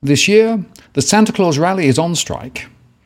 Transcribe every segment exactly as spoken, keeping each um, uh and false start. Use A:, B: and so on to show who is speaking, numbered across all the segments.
A: This year, the Santa Claus rally is on strike.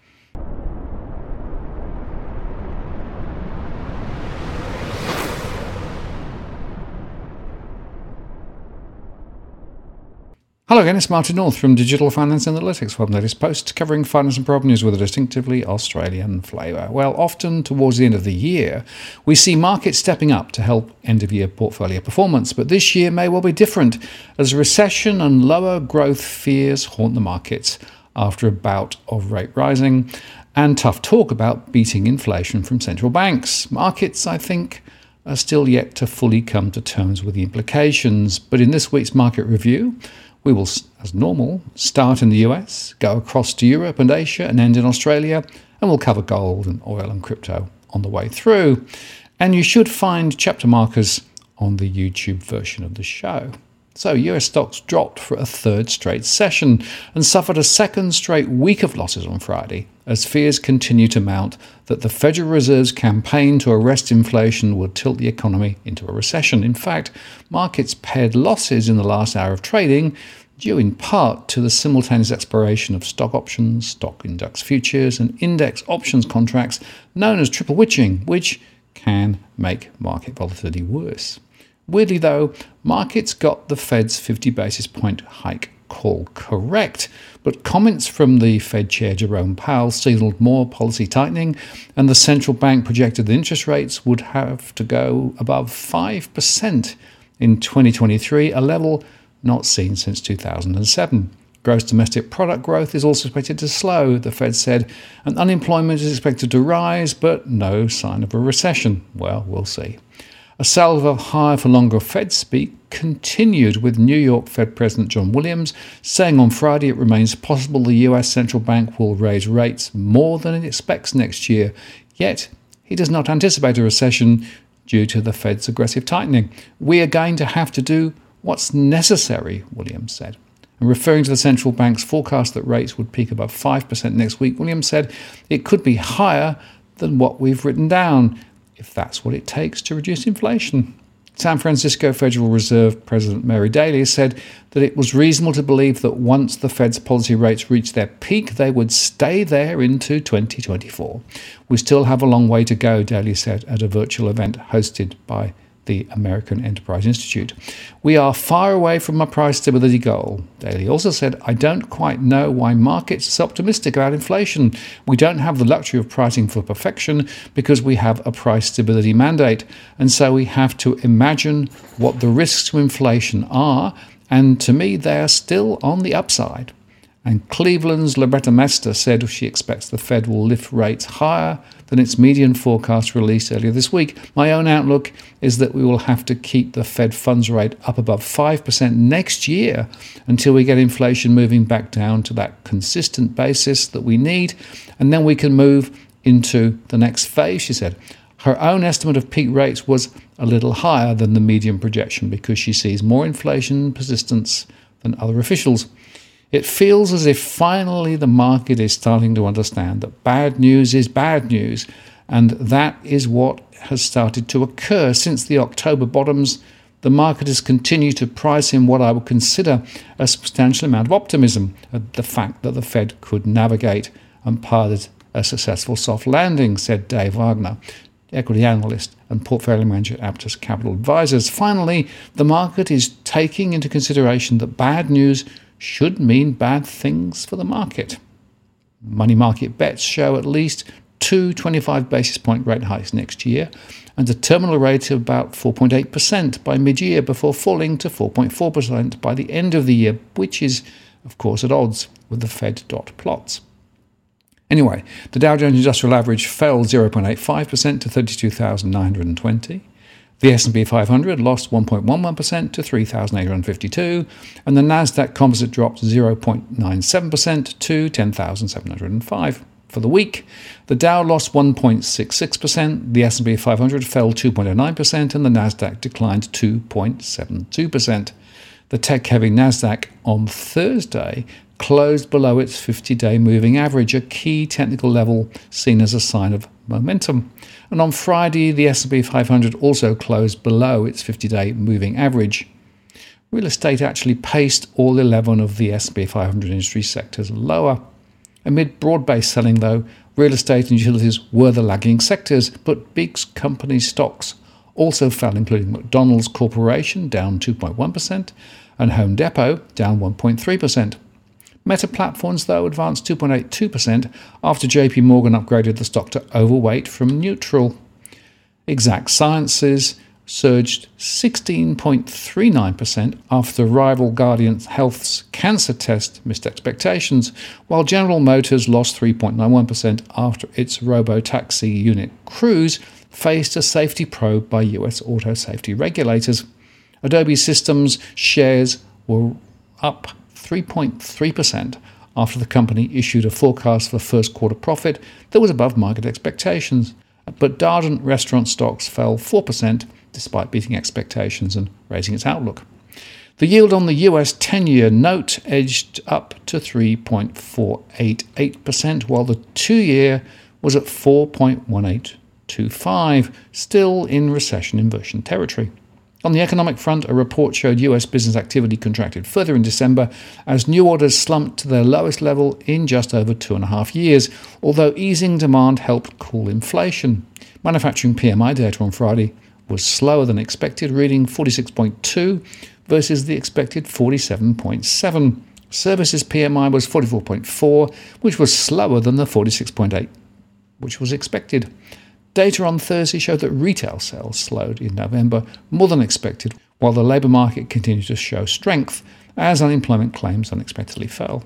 A: Hello again, it's Martin North from Digital Finance Analytics, with the latest post covering finance and property news with a distinctively Australian flavour. Well, often towards the end of the year, we see markets stepping up to help end-of-year portfolio performance, but this year may well be different as recession and lower growth fears haunt the markets after a bout of rate rising and tough talk about beating inflation from central banks. Markets, I think, are still yet to fully come to terms with the implications, but in this week's market review, we will, as normal, start in the U S, go across to Europe and Asia and end in Australia, and we'll cover gold and oil and crypto on the way through. And you should find chapter markers on the YouTube version of the show. So U S stocks dropped for a third straight session and suffered a second straight week of losses on Friday as fears continue to mount that the Federal Reserve's campaign to arrest inflation will tilt the economy into a recession. In fact, markets paired losses in the last hour of trading due in part to the simultaneous expiration of stock options, stock index futures and index options contracts known as triple witching, which can make market volatility worse. Weirdly though, markets got the Fed's fifty basis point hike call correct, but comments from the Fed Chair Jerome Powell signaled more policy tightening, and the central bank projected that interest rates would have to go above five percent in twenty twenty-three, a level not seen since two thousand seven. Gross domestic product growth is also expected to slow, the Fed said, and unemployment is expected to rise, but no sign of a recession. Well, we'll see. A salve of higher for longer Fed speak continued, with New York Fed President John Williams saying on Friday it remains possible the U S central bank will raise rates more than it expects next year, yet he does not anticipate a recession due to the Fed's aggressive tightening. We are going to have to do what's necessary, Williams said. And referring to the central bank's forecast that rates would peak above five percent next week, Williams said it could be higher than what we've written down, if that's what it takes to reduce inflation. San Francisco Federal Reserve President Mary Daly said that it was reasonable to believe that once the Fed's policy rates reached their peak, they would stay there into twenty twenty-four. We still have a long way to go, Daly said at a virtual event hosted by the American Enterprise Institute. We are far away from a price stability goal. Daly also said, I don't quite know why markets are so optimistic about inflation. We don't have the luxury of pricing for perfection because we have a price stability mandate. And so we have to imagine what the risks to inflation are. And to me, they are still on the upside. And Cleveland's Loretta Mester said she expects the Fed will lift rates higher than its median forecast released earlier this week. My own outlook is that we will have to keep the Fed funds rate up above five percent next year until we get inflation moving back down to that consistent basis that we need, and then we can move into the next phase, she said. Her own estimate of peak rates was a little higher than the median projection because she sees more inflation persistence than other officials. It feels as if finally the market is starting to understand that bad news is bad news, and that is what has started to occur since the October bottoms. The market has continued to price in what I would consider a substantial amount of optimism at the fact that the Fed could navigate and pilot a successful soft landing, said Dave Wagner, equity analyst and portfolio manager at Aptus Capital Advisors. Finally, the market is taking into consideration that bad news should mean bad things for the market. Money market bets show at least two twenty-five basis point rate hikes next year and a terminal rate of about four point eight percent by mid-year before falling to four point four percent by the end of the year, which is, of course, at odds with the Fed dot plots. Anyway, the Dow Jones Industrial Average fell zero point eight five percent to thirty-two thousand nine hundred twenty. The S and P five hundred lost one point one one percent to three thousand eight hundred fifty-two, and the Nasdaq Composite dropped zero point nine seven percent to ten thousand seven hundred five. For the week, the Dow lost one point six six percent, the S and P five hundred fell two point zero nine percent, and the Nasdaq declined two point seven two percent. The tech-heavy Nasdaq on Thursday closed below its fifty-day moving average, a key technical level seen as a sign of momentum. And on Friday, the S and P five hundred also closed below its fifty-day moving average. real estate actually paced all eleven of the S and P five hundred industry sectors lower. Amid broad-based selling, though, real estate and utilities were the lagging sectors, but big company stocks also fell, including McDonald's Corporation, down two point one percent, and Home Depot, down one point three percent. Meta Platforms, though, advanced two point eight two percent after J P Morgan upgraded the stock to overweight from neutral. Exact Sciences surged sixteen point three nine percent after rival Guardant Health's cancer test missed expectations, while General Motors lost three point nine one percent after its robo-taxi unit Cruise faced a safety probe by U S auto safety regulators. Adobe Systems shares were up three point three percent after the company issued a forecast for first quarter profit that was above market expectations. But Darden restaurant stocks fell four percent despite beating expectations and raising its outlook. The yield on the U S ten-year note edged up to three point four eight eight percent, while the two-year was at four point one eight two five, still in recession inversion territory. On the economic front, a report showed U S business activity contracted further in December as new orders slumped to their lowest level in just over two and a half years, although easing demand helped cool inflation. Manufacturing P M I data on Friday was slower than expected, reading forty-six point two versus the expected forty-seven point seven. Services P M I was forty-four point four, which was slower than the forty-six point eight, which was expected. Data on Thursday showed that retail sales slowed in November more than expected, while the labour market continued to show strength as unemployment claims unexpectedly fell.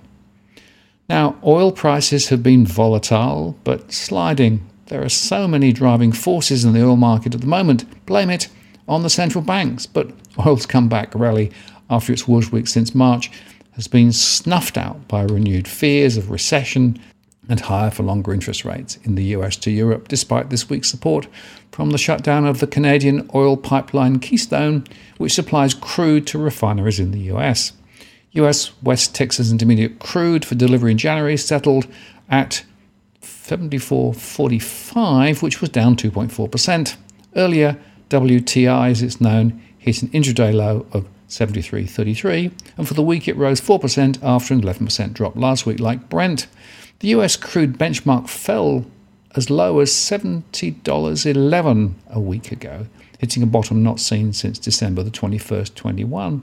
A: Now, oil prices have been volatile but sliding. There are so many driving forces in the oil market at the moment. Blame it on the central banks, but oil's comeback rally after its worst week since March has been snuffed out by renewed fears of recession and higher for longer interest rates in the U S to Europe, despite this week's support from the shutdown of the Canadian oil pipeline Keystone, which supplies crude to refineries in the U S. U S West Texas Intermediate crude for delivery in January settled at seventy-four forty-five, which was down two point four percent. Earlier, W T I, as it's known, hit an intraday low of seventy-three thirty-three, and for the week it rose four percent after an eleven percent drop last week, like Brent. The U S crude benchmark fell as low as seventy dollars and eleven cents a week ago, hitting a bottom not seen since December the twenty-first, twenty-one.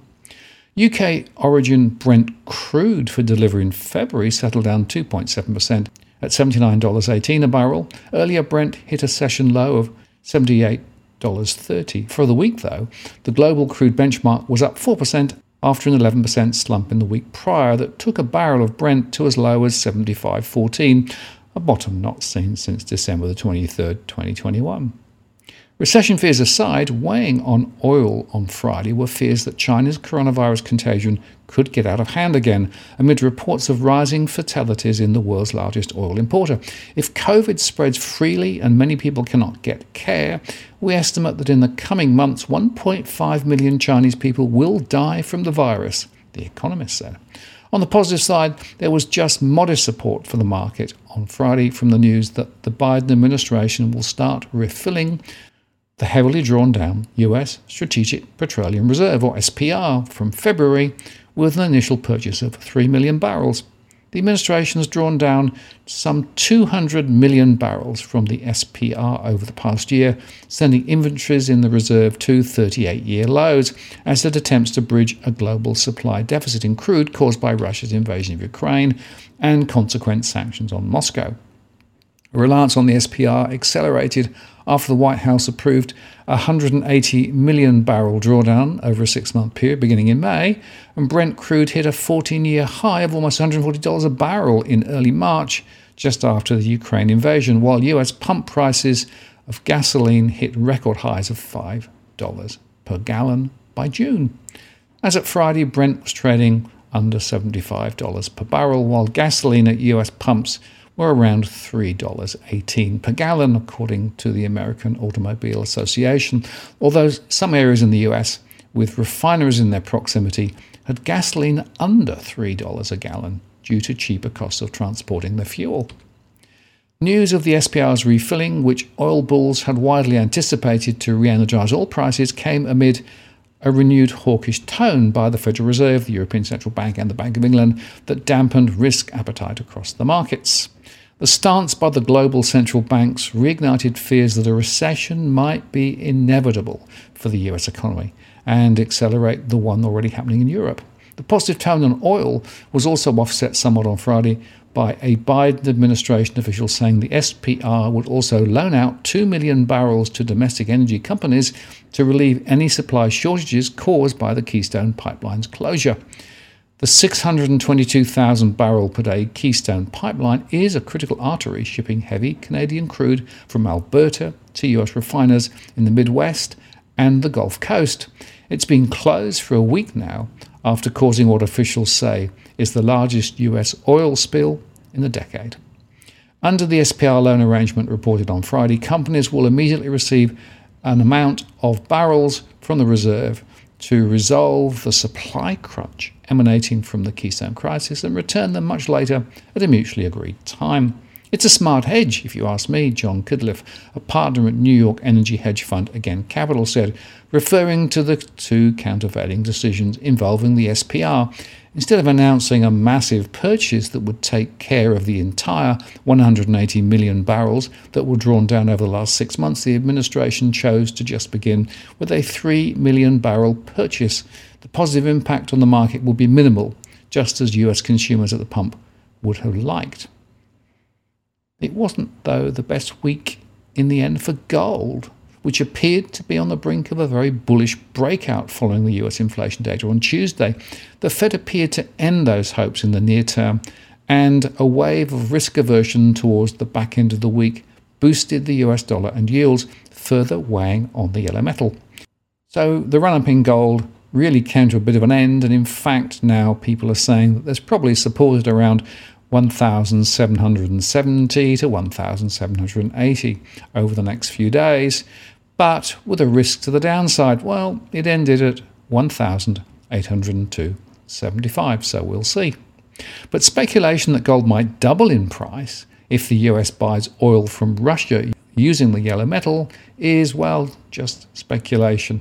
A: U K origin Brent crude for delivery in February settled down two point seven percent at seventy-nine dollars and eighteen cents a barrel. Earlier, Brent hit a session low of seventy-eight dollars and thirty cents. For the week, though, the global crude benchmark was up four percent after an eleven percent slump in the week prior that took a barrel of Brent to as low as seventy-five fourteen, a bottom not seen since December the twenty-third, twenty twenty-one. Recession fears aside, weighing on oil on Friday were fears that China's coronavirus contagion could get out of hand again, amid reports of rising fatalities in the world's largest oil importer. If COVID spreads freely and many people cannot get care, we estimate that in the coming months, one point five million Chinese people will die from the virus, The Economist said. On the positive side, there was just modest support for the market on Friday from the news that the Biden administration will start refilling the heavily drawn down U S Strategic Petroleum Reserve, or S P R, from February with an initial purchase of three million barrels. The administration has drawn down some two hundred million barrels from the S P R over the past year, sending inventories in the reserve to thirty-eight-year lows as it attempts to bridge a global supply deficit in crude caused by Russia's invasion of Ukraine and consequent sanctions on Moscow. Reliance on the S P R accelerated after the White House approved a one hundred eighty million barrel drawdown over a six-month period beginning in May, and Brent crude hit a fourteen-year high of almost one hundred forty dollars a barrel in early March, just after the Ukraine invasion, while U S pump prices of gasoline hit record highs of five dollars per gallon by June. As at Friday, Brent was trading under seventy-five dollars per barrel, while gasoline at U S pumps were around three dollars and eighteen cents per gallon, according to the American Automobile Association, although some areas in the U S with refineries in their proximity had gasoline under three dollars a gallon due to cheaper costs of transporting the fuel. News of the S P R's refilling, which oil bulls had widely anticipated to re-energize oil prices, came amid a renewed hawkish tone by the Federal Reserve, the European Central Bank and the Bank of England that dampened risk appetite across the markets. The stance by the global central banks reignited fears that a recession might be inevitable for the U S economy and accelerate the one already happening in Europe. The positive tone on oil was also offset somewhat on Friday by a Biden administration official saying the S P R would also loan out two million barrels to domestic energy companies to relieve any supply shortages caused by the Keystone Pipeline's closure. The six hundred twenty-two thousand barrel per day Keystone Pipeline is a critical artery shipping heavy Canadian crude from Alberta to U S refiners in the Midwest and the Gulf Coast. It's been closed for a week now after causing what officials say is the largest U S oil spill in a decade. Under the S P R loan arrangement reported on Friday, companies will immediately receive an amount of barrels from the reserve to resolve the supply crunch emanating from the Keystone crisis and return them much later at a mutually agreed time. It's a smart hedge, if you ask me, John Kidliff, a partner at New York energy hedge fund Again Capital, said, referring to the two countervailing decisions involving the S P R. Instead of announcing a massive purchase that would take care of the entire one hundred eighty million barrels that were drawn down over the last six months, the administration chose to just begin with a three million barrel purchase. The positive impact on the market will be minimal, just as U S consumers at the pump would have liked. It wasn't, though, the best week in the end for gold, which appeared to be on the brink of a very bullish breakout following the U S inflation data on Tuesday. The Fed appeared to end those hopes in the near term, and a wave of risk aversion towards the back end of the week boosted the U S dollar and yields, further weighing on the yellow metal. So the run-up in gold really came to a bit of an end, and in fact now people are saying that there's probably support at around one thousand seven hundred seventy to one thousand seven hundred eighty over the next few days, but with a risk to the downside. Well, it ended at one thousand eight hundred two point seven five, so we'll see. But speculation that gold might double in price if the U S buys oil from Russia using the yellow metal is, well, just speculation.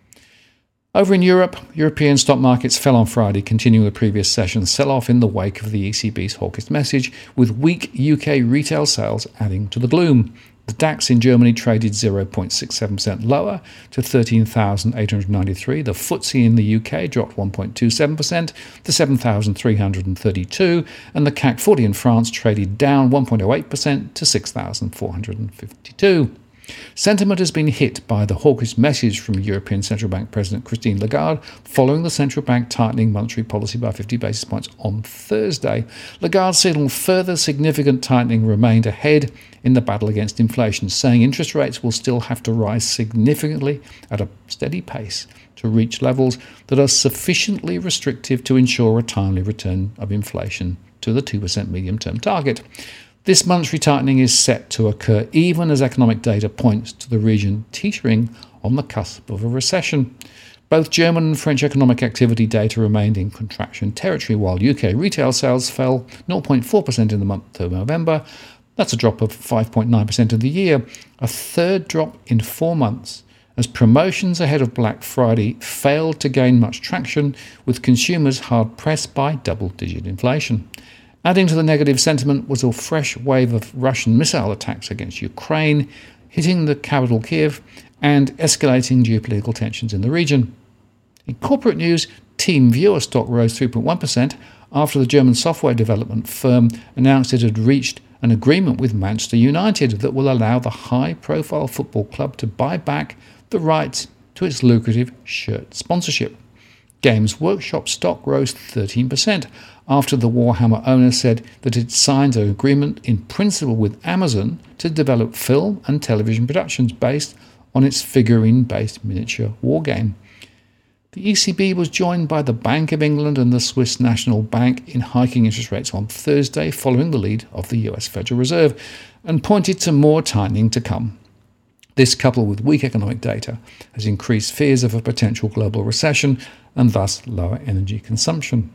A: Over in Europe, European stock markets fell on Friday, continuing the previous session's sell-off in the wake of the E C B's hawkish message, with weak U K retail sales adding to the gloom. The DAX in Germany traded zero point six seven percent lower to thirteen thousand eight hundred ninety-three. The F T S E in the U K dropped one point two seven percent to seven thousand three hundred thirty-two, and the C A C forty in France traded down one point zero eight percent to six thousand four hundred fifty-two. Sentiment has been hit by the hawkish message from European Central Bank President Christine Lagarde following the central bank tightening monetary policy by fifty basis points on Thursday. Lagarde signalled further significant tightening remained ahead in the battle against inflation, saying interest rates will still have to rise significantly at a steady pace to reach levels that are sufficiently restrictive to ensure a timely return of inflation to the two percent medium-term target. This monetary tightening is set to occur even as economic data points to the region teetering on the cusp of a recession. Both German and French economic activity data remained in contraction territory, while U K retail sales fell zero point four percent in the month of November. That's a drop of five point nine percent of the year, a third drop in four months, as promotions ahead of Black Friday failed to gain much traction, with consumers hard-pressed by double-digit inflation. Adding to the negative sentiment was a fresh wave of Russian missile attacks against Ukraine, hitting the capital Kiev and escalating geopolitical tensions in the region. In corporate news, TeamViewer stock rose three point one percent after the German software development firm announced it had reached an agreement with Manchester United that will allow the high-profile football club to buy back the rights to its lucrative shirt sponsorship. Games Workshop stock rose thirteen percent after the Warhammer owner said that it signed an agreement in principle with Amazon to develop film and television productions based on its figurine-based miniature wargame. The E C B was joined by the Bank of England and the Swiss National Bank in hiking interest rates on Thursday following the lead of the U S Federal Reserve, and pointed to more tightening to come. This, coupled with weak economic data, has increased fears of a potential global recession and thus lower energy consumption.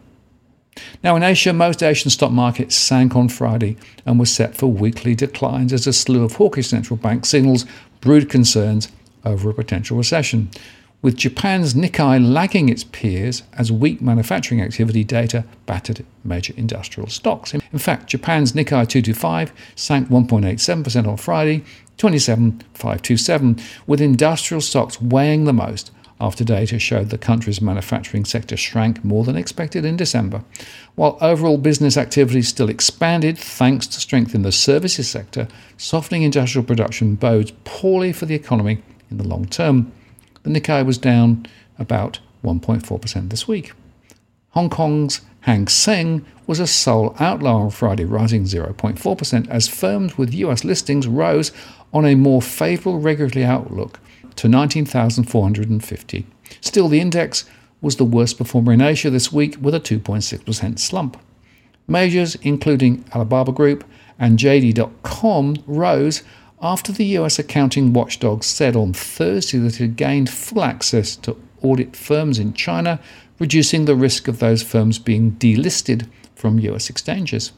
A: Now, in Asia, most Asian stock markets sank on Friday and were set for weekly declines as a slew of hawkish central bank signals brewed concerns over a potential recession. with Japan's Nikkei lagging its peers as weak manufacturing activity data battered major industrial stocks. In fact, Japan's Nikkei two twenty-five sank one point eight seven percent on Friday, twenty-seven thousand five hundred twenty-seven, with industrial stocks weighing the most after data showed the country's manufacturing sector shrank more than expected in December. While overall business activity still expanded thanks to strength in the services sector, softening industrial production bodes poorly for the economy in the long term. The Nikkei was down about one point four percent this week. Hong Kong's Hang Seng was a sole outlier on Friday, rising zero point four percent as firms with U S listings rose on a more favourable regulatory outlook to nineteen thousand four hundred fifty. Still, the index was the worst performer in Asia this week with a two point six percent slump. Majors including Alibaba Group and J D dot com rose after the U S accounting watchdog said on Thursday that it had gained full access to audit firms in China, reducing the risk of those firms being delisted from U S exchanges.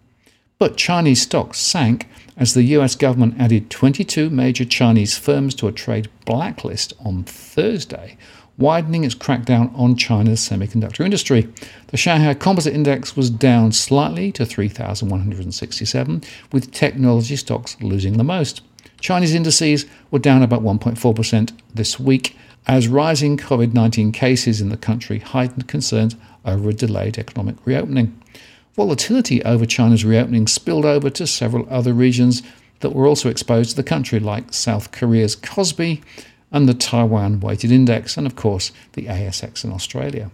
A: But Chinese stocks sank as the U S government added twenty-two major Chinese firms to a trade blacklist on Thursday, widening its crackdown on China's semiconductor industry. The Shanghai Composite Index was down slightly to three thousand one hundred sixty-seven, with technology stocks losing the most. Chinese indices were down about one point four percent this week as rising COVID nineteen cases in the country heightened concerns over a delayed economic reopening. Volatility over China's reopening spilled over to several other regions that were also exposed to the country, like South Korea's Kospi and the Taiwan Weighted Index, and of course the A S X in Australia.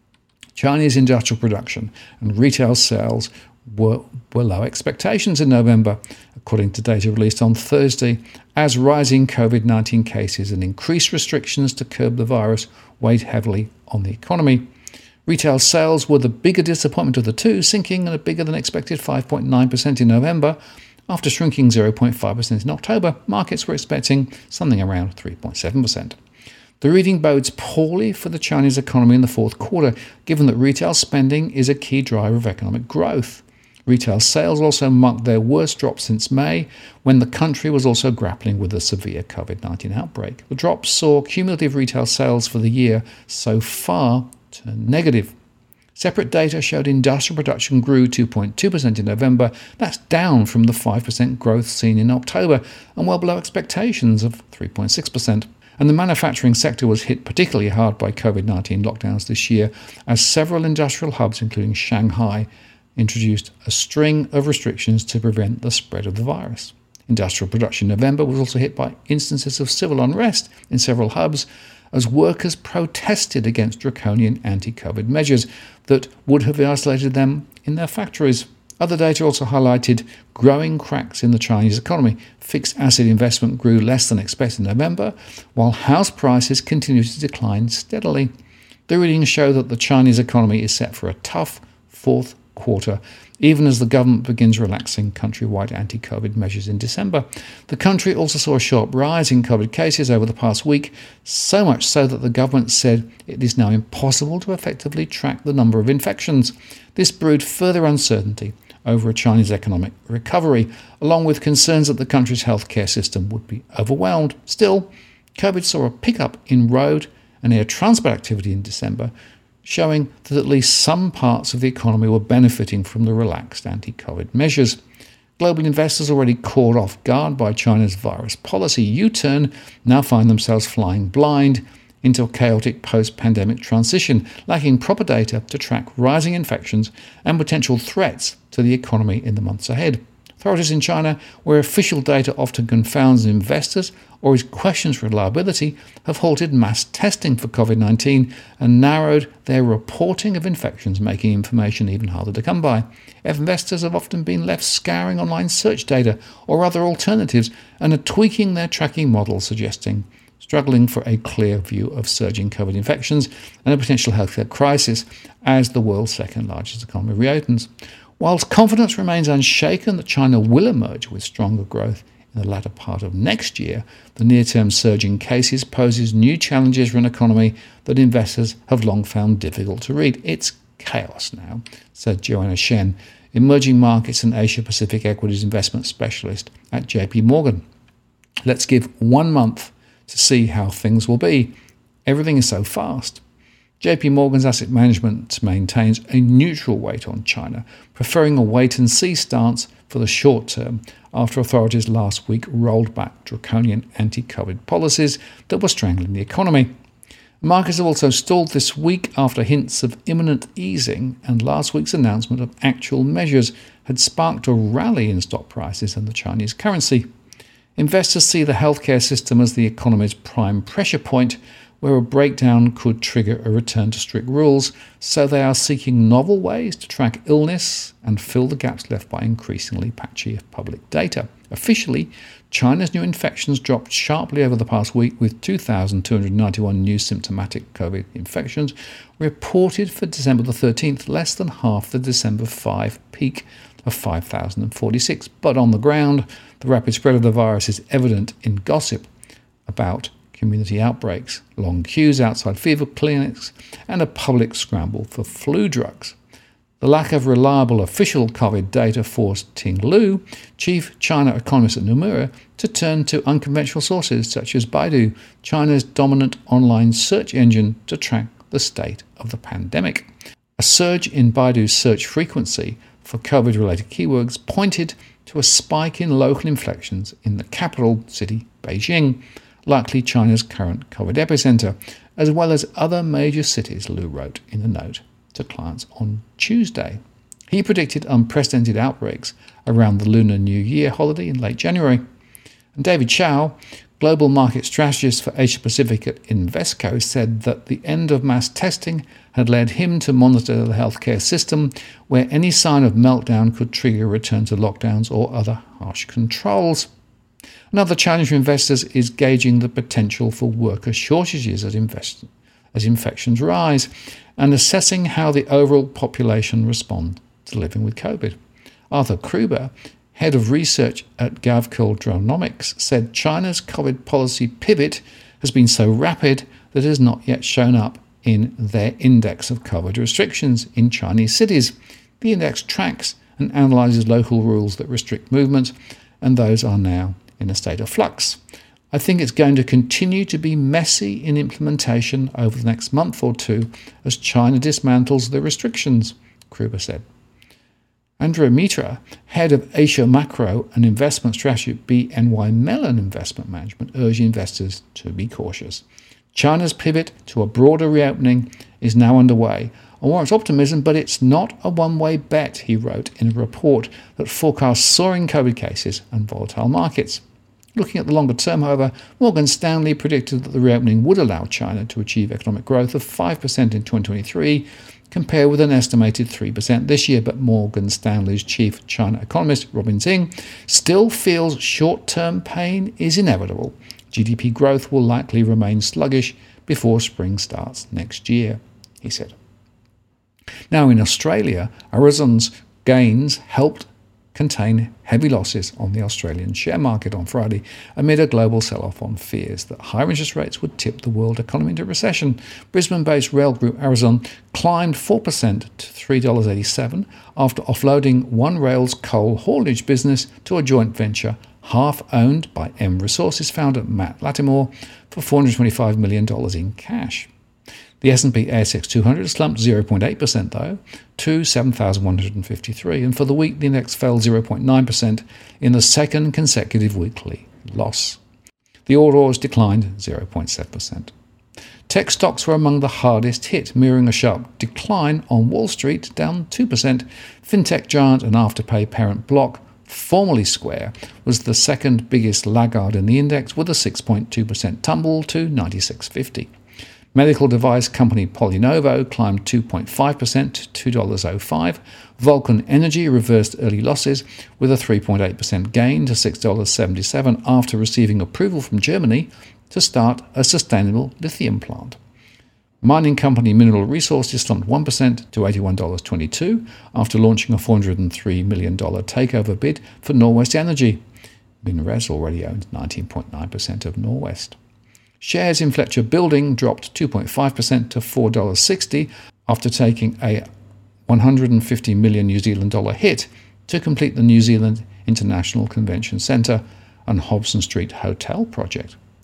A: Chinese industrial production and retail sales were below expectations in November, according to data released on Thursday, as rising COVID nineteen cases and increased restrictions to curb the virus weighed heavily on the economy. Retail sales were the bigger disappointment of the two, sinking at a bigger than expected five point nine percent in November. After shrinking zero point five percent in October, markets were expecting something around three point seven percent. The reading bodes poorly for the Chinese economy in the fourth quarter, given that retail spending is a key driver of economic growth. Retail sales also marked their worst drop since May, when the country was also grappling with a severe COVID nineteen outbreak. The drop saw cumulative retail sales for the year so far turn negative. Separate data showed industrial production grew two point two percent in November. That's down from the five percent growth seen in October and well below expectations of three point six percent. And the manufacturing sector was hit particularly hard by COVID nineteen lockdowns this year, as several industrial hubs, including Shanghai, introduced a string of restrictions to prevent the spread of the virus. Industrial production in November was also hit by instances of civil unrest in several hubs, as workers protested against draconian anti-COVID measures that would have isolated them in their factories. Other data also highlighted growing cracks in the Chinese economy. Fixed asset investment grew less than expected in November, while house prices continued to decline steadily. The readings show that the Chinese economy is set for a tough fourth quarter, even as the government begins relaxing countrywide anti-COVID measures in December. The country also saw a sharp rise in COVID cases over the past week, so much so that the government said it is now impossible to effectively track the number of infections. This brewed further uncertainty over a Chinese economic recovery, along with concerns that the country's healthcare system would be overwhelmed. Still, COVID saw a pickup in road and air transport activity in December, showing that at least some parts of the economy were benefiting from the relaxed anti-COVID measures. Global investors, already caught off guard by China's virus policy U-turn, now find themselves flying blind into a chaotic post-pandemic transition, lacking proper data to track rising infections and potential threats to the economy in the months ahead. Authorities in China, where official data often confounds investors or is questions reliability, have halted mass testing for COVID nineteen and narrowed their reporting of infections, making information even harder to come by. Investors have often been left scouring online search data or other alternatives and are tweaking their tracking models, suggesting struggling for a clear view of surging COVID infections and a potential healthcare crisis as the world's second largest economy reopens. Whilst confidence remains unshaken that China will emerge with stronger growth in the latter part of next year, the near-term surge in cases poses new challenges for an economy that investors have long found difficult to read. It's chaos now, said Joanna Shen, emerging markets and Asia-Pacific equities investment specialist at J P Morgan. Let's give one month to see how things will be. Everything is so fast. J P Morgan's Asset Management maintains a neutral weight on China, preferring a wait-and-see stance for the short term after authorities last week rolled back draconian anti-COVID policies that were strangling the economy. Markets have also stalled this week after hints of imminent easing, and last week's announcement of actual measures had sparked a rally in stock prices and the Chinese currency. Investors see the healthcare system as the economy's prime pressure point, where a breakdown could trigger a return to strict rules, so they are seeking novel ways to track illness and fill the gaps left by increasingly patchy public data. Officially, China's new infections dropped sharply over the past week, with two thousand two hundred ninety-one new symptomatic COVID infections reported for December the thirteenth, less than half the December fifth peak of five thousand forty-six. But on the ground, the rapid spread of the virus is evident in gossip about community outbreaks, long queues outside fever clinics, and a public scramble for flu drugs. The lack of reliable official COVID data forced Ting Lu, chief China economist at Nomura, to turn to unconventional sources such as Baidu, China's dominant online search engine, to track the state of the pandemic. A surge in Baidu's search frequency for COVID-related keywords pointed to a spike in local infections in the capital city, Beijing, likely China's current COVID epicenter, as well as other major cities, Lu wrote in a note to clients on Tuesday. He predicted unprecedented outbreaks around the Lunar New Year holiday in late January. And David Chow, global market strategist for Asia Pacific at Invesco, said that the end of mass testing had led him to monitor the healthcare system, where any sign of meltdown could trigger a return to lockdowns or other harsh controls. Another challenge for investors is gauging the potential for worker shortages as, invest- as infections rise, and assessing how the overall population respond to living with COVID. Arthur Kruber, head of research at Gavkil Dronomics, said China's COVID policy pivot has been so rapid that it has not yet shown up in their index of COVID restrictions in Chinese cities. The index tracks and analyzes local rules that restrict movement, and those are now in a state of flux. I think it's going to continue to be messy in implementation over the next month or two as China dismantles the restrictions, Kruber said. Andrea Mitra, head of Asia Macro and Investment Strategy at B N Y Mellon Investment Management, urged investors to be cautious. China's pivot to a broader reopening is now underway and warrants optimism, but it's not a one-way bet, he wrote in a report that forecasts soaring COVID cases and volatile markets. Looking at the longer term, however, Morgan Stanley predicted that the reopening would allow China to achieve economic growth of five percent in twenty twenty-three, compared with an estimated three percent this year. But Morgan Stanley's chief China economist, Robin Zing, still feels short-term pain is inevitable. G D P growth will likely remain sluggish before spring starts next year, he said. Now in Australia, Arizon's gains helped contain heavy losses on the Australian share market on Friday amid a global sell-off on fears that higher interest rates would tip the world economy into recession. Brisbane-based rail group Arizon climbed four percent to three dollars eighty-seven after offloading One Rail's coal haulage business to a joint venture half-owned by M Resources founder Matt Latimore for four hundred twenty-five million dollars in cash. The S and P A S X two hundred slumped zero point eight percent, though, to seven thousand one hundred fifty-three, and for the week the index fell zero point nine percent in the second consecutive weekly loss. The All Ords declined zero point seven percent. Tech stocks were among the hardest hit, mirroring a sharp decline on Wall Street, down two percent. Fintech giant and Afterpay parent Block, formerly Square, was the second biggest laggard in the index, with a six point two percent tumble to ninety-six fifty. Medical device company PolyNovo climbed two point five percent to two dollars oh five. Vulcan Energy reversed early losses with a three point eight percent gain to six dollars seventy-seven after receiving approval from Germany to start a sustainable lithium plant. Mining company Mineral Resources slumped one percent to eighty-one dollars twenty-two after launching a four hundred three million dollars takeover bid for Norwest Energy. MinRes already owns nineteen point nine percent of Norwest. Shares in Fletcher Building dropped two point five percent to four dollars sixty after taking a one hundred fifty million New Zealand dollar hit to complete the New Zealand International Convention Centre and Hobson Street Hotel project.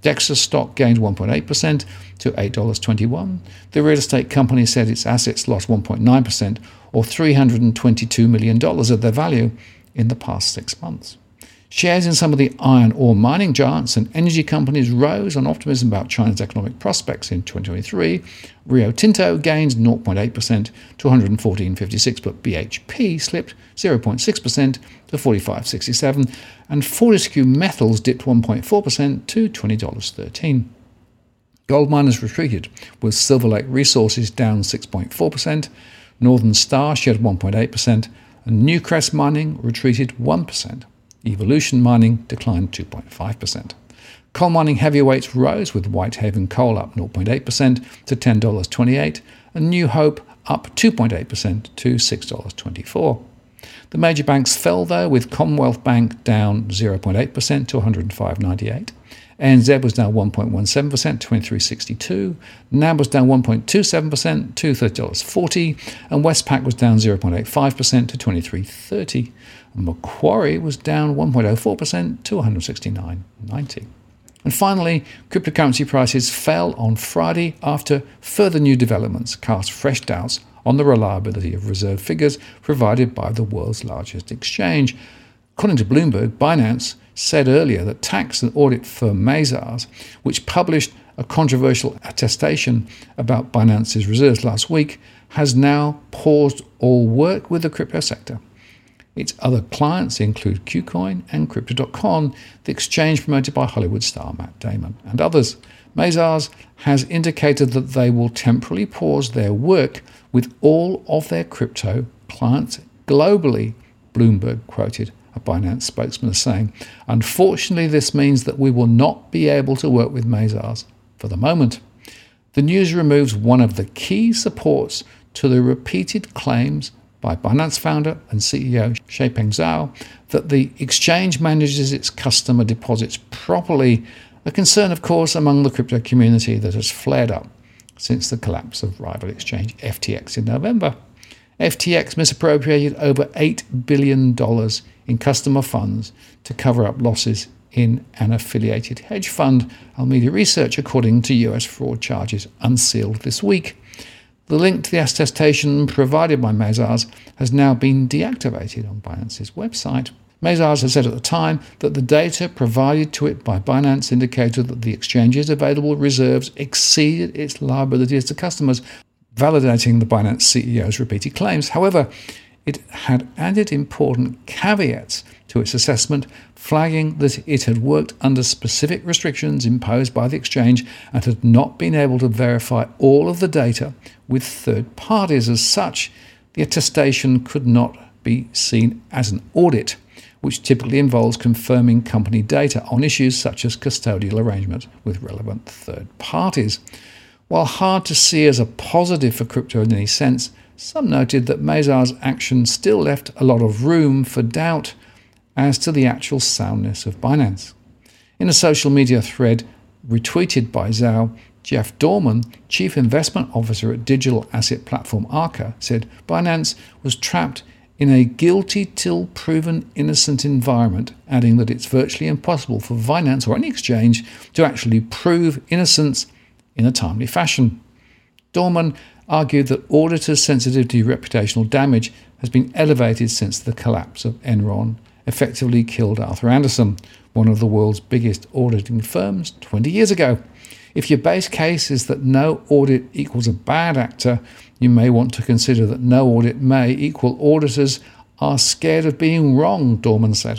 A: Dexter stock gained one point eight percent to eight dollars and twenty-one cents. The real estate company said its assets lost one point nine percent, or three hundred twenty-two million dollars of their value in the past six months. Shares in some of the iron ore mining giants and energy companies rose on optimism about China's economic prospects in twenty twenty-three. Rio Tinto gained zero point eight percent to one hundred fourteen dollars and fifty-six cents, but B H P slipped zero point six percent to forty-five dollars and sixty-seven cents, and Fortescue Metals dipped one point four percent to twenty dollars and thirteen cents. Gold miners retreated, with Silver Lake Resources down six point four percent, Northern Star shed one point eight percent, and Newcrest Mining retreated one percent. Evolution Mining declined two point five percent. Coal mining heavyweights rose, with Whitehaven Coal up zero point eight percent to ten dollars and twenty-eight cents, and New Hope up two point eight percent to six dollars and twenty-four cents. The major banks fell, though, with Commonwealth Bank down zero point eight percent to one hundred five dollars and ninety-eight cents. A N Z was down one point one seven percent to twenty-three dollars and sixty-two cents. N A B was down one point two seven percent to thirty dollars and forty cents. And Westpac was down zero point eight five percent to twenty-three dollars and thirty cents. Macquarie was down one point zero four percent to one hundred sixty-nine dollars and ninety cents. And finally, cryptocurrency prices fell on Friday after further new developments cast fresh doubts on the reliability of reserve figures provided by the world's largest exchange. According to Bloomberg, Binance said earlier that tax and audit firm Mazars, which published a controversial attestation about Binance's reserves last week, has now paused all work with the crypto sector. Its other clients include KuCoin and Crypto dot com, the exchange promoted by Hollywood star Matt Damon, and others. Mazars has indicated that they will temporarily pause their work with all of their crypto clients globally, Bloomberg quoted a Binance spokesman as saying. Unfortunately, this means that we will not be able to work with Mazars for the moment. The news removes one of the key supports to the repeated claims by Binance founder and C E O Changpeng Zhao that the exchange manages its customer deposits properly, a concern, of course, among the crypto community that has flared up since the collapse of rival exchange F T X in November. F T X misappropriated over eight billion dollars in customer funds to cover up losses in an affiliated hedge fund, Alameda Research, according to U S fraud charges unsealed this week. The link to the attestation provided by Mazars has now been deactivated on Binance's website. Mazars has said at the time that the data provided to it by Binance indicated that the exchange's available reserves exceeded its liabilities to customers, validating the Binance C E O's repeated claims. However, it had added important caveats to its assessment, flagging that it had worked under specific restrictions imposed by the exchange and had not been able to verify all of the data with third parties. As such, the attestation could not be seen as an audit, which typically involves confirming company data on issues such as custodial arrangements with relevant third parties. While hard to see as a positive for crypto in any sense, some noted that Mazars' action still left a lot of room for doubt as to the actual soundness of Binance. In a social media thread retweeted by Zhao, Jeff Dorman, chief investment officer at digital asset platform Arca, said Binance was trapped in a guilty till proven innocent environment, adding that it's virtually impossible for Binance or any exchange to actually prove innocence in a timely fashion. Dorman argued that auditors' sensitivity to reputational damage has been elevated since the collapse of Enron effectively killed Arthur Andersen, one of the world's biggest auditing firms, twenty years ago. If your base case is that no audit equals a bad actor, you may want to consider that no audit may equal auditors are scared of being wrong, Dorman said.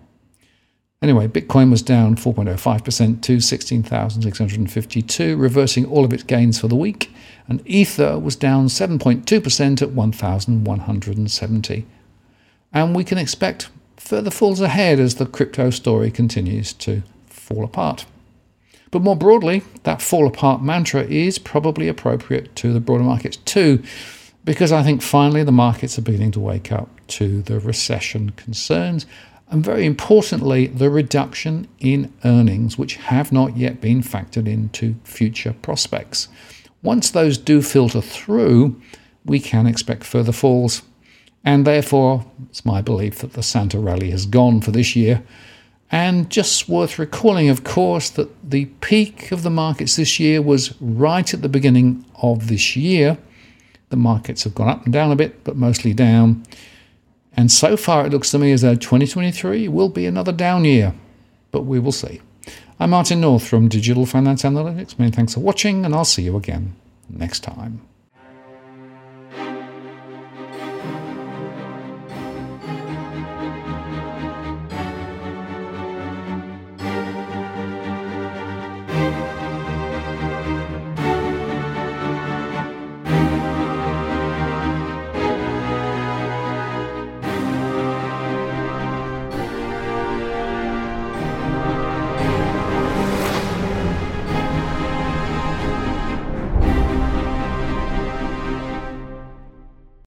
A: Anyway, Bitcoin was down four point zero five percent to sixteen thousand six hundred fifty-two, reversing all of its gains for the week, and Ether was down seven point two percent at one thousand one hundred seventy. And we can expect further falls ahead as the crypto story continues to fall apart. But more broadly, that fall apart mantra is probably appropriate to the broader markets too, because I think finally the markets are beginning to wake up to the recession concerns, and very importantly, the reduction in earnings, which have not yet been factored into future prospects. Once those do filter through, we can expect further falls. And therefore, it's my belief that the Santa rally has gone for this year, And just worth recalling, of course, that the peak of the markets this year was right at the beginning of this year. The markets have gone up and down a bit, but mostly down. And so far, it looks to me as though twenty twenty-three will be another down year, but we will see. I'm Martin North from Digital Finance Analytics. Many thanks for watching, and I'll see you again next time.